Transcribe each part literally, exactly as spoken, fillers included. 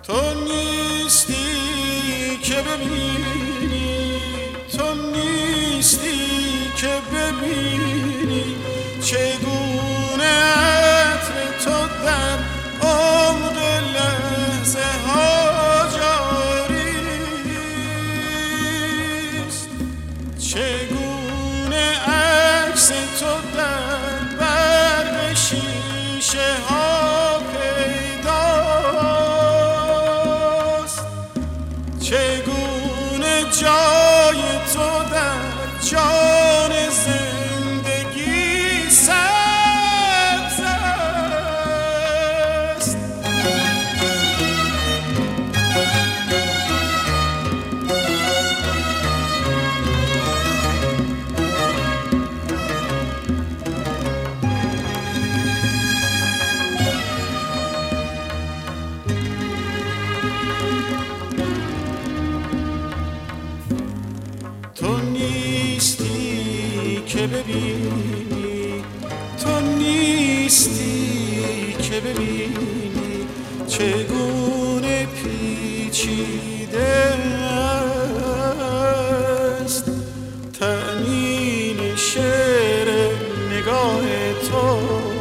تو نیستی که ببینی، تو نیستی که ببینی چگونه عطر تو در عمق لحظه ها جاریست، چگونه عکس تو در برق شیشه ها پیداست، چگونه جای تو در جان زندگی سبز است. تو نیستی که ببینی، تو نیستی که ببینی چگونه پیچیده است تأمین شعر نگاه تو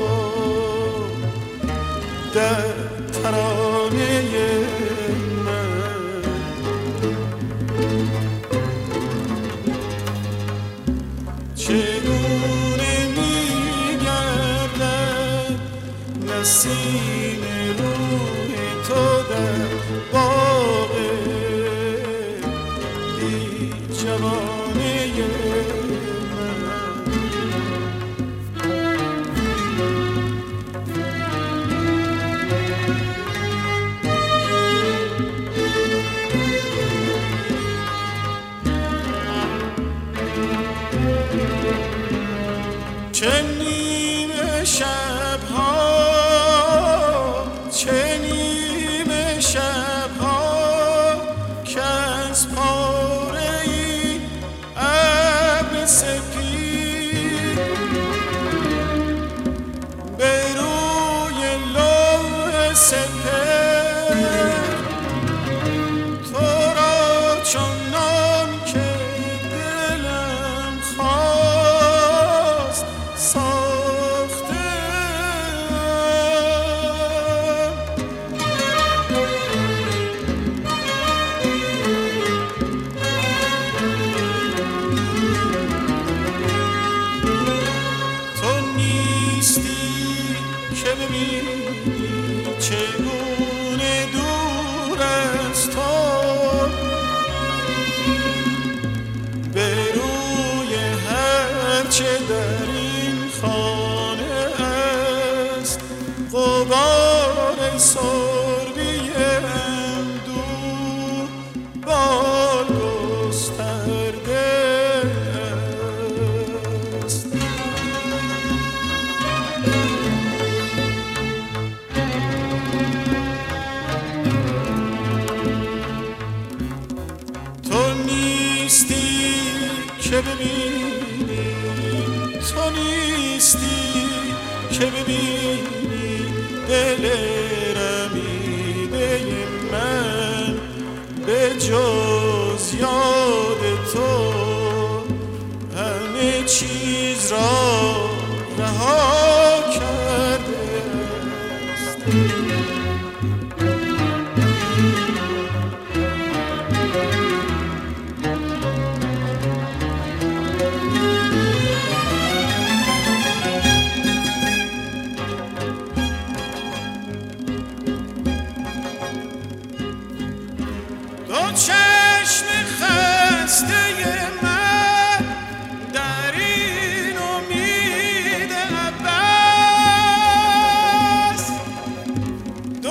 در ترانه چگونه می‌گردد نسیم روح تو در باغ بی جوانه من. چه نیمه شب‌ها، چه نیمه شب‌ها که از پاره‌ای ابر سپید به روی لوح سپهر تو را چنان که دلم خواست ساخته. تو نیستی که ببینی چگونه دور از تو به روی هرچه در این خانه است غبار سربی اندوه بال گسترده است. تو نیستی که ببینی، تو نیستی که ببینی دل رمیده من به جز یاد تو همه چیز را رها کرده است. دو چشم خسته من در این امید عباس،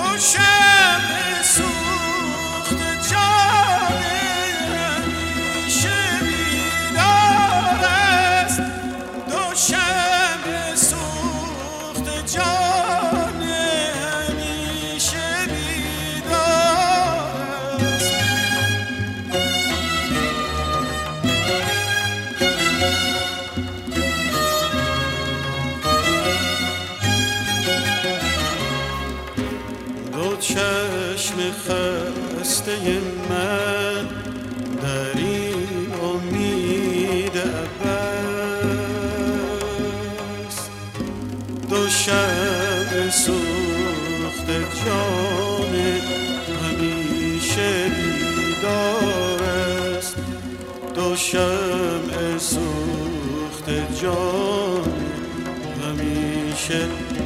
چشم خسته من در این امید عباس دو شب سوخت جان همیشه بیدار است دو شمع سوخت جان همیشه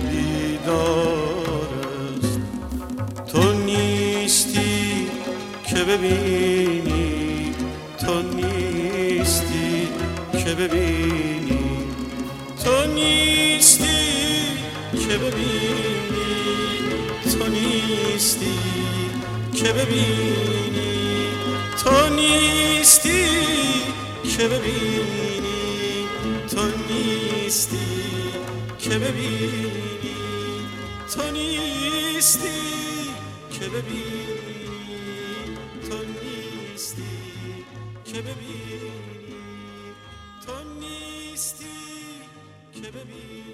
بیدار است تو نیستی که ببینی تو نیستی که ببینی تو نیستی که ببینی تو نیستی که ببینی تو نیستی که ببینی تو نیستی که ببینی تو نیستی که ببینی تو نیستی که ببینی تو نیستی که ببینی